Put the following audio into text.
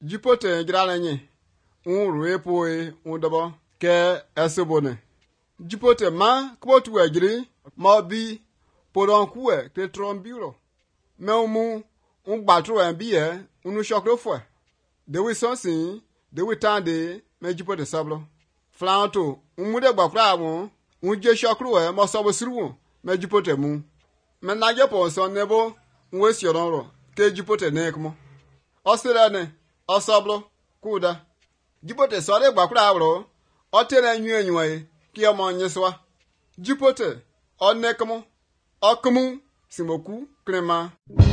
Jipote gralanye. Ruepoe undabo ke esobone. Jipote ma kwotu ejiri ma bi podon kuwe te trombiro. Me umu ungbatru enbiye unu shokro fwe. De wi sonsin, de wi tande me jipote sablo. Flanto umude gbakra mu unje shokro we mo sobo sirwu me jipote mu. Me naje po son nebo nwe sioronro ke jipote nekmo. Osirane osoblo kuda. Jipote sore gbakra abro o tere nyu enyu ki omo nyeswa. Jipote onekmo okumu simoku krema.